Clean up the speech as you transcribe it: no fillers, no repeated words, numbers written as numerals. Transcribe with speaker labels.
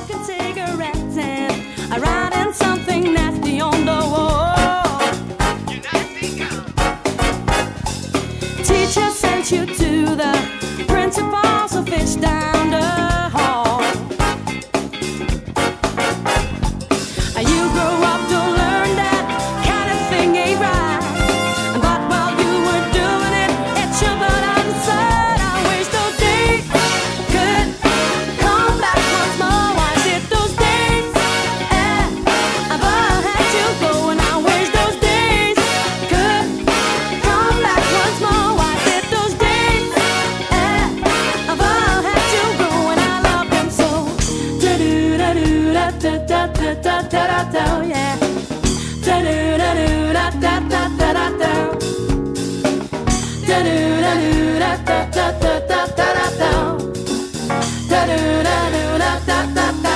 Speaker 1: smoking cigarettes and writing something nasty on the wall. Teacher sent you to the principal's office down the hall. You grow up to learn that kind of thing ain't right. But while you were doing it, it shivered inside. I wish those days could come back once more. I said those days ever had to go, and I wish those days could come back once more. I said those days ever had to go, and I love them so. Da do da do da da da da da da da, yeah. Da do da do da da da da da da. Da do da do da da da da da da da. Da do da do da da da da.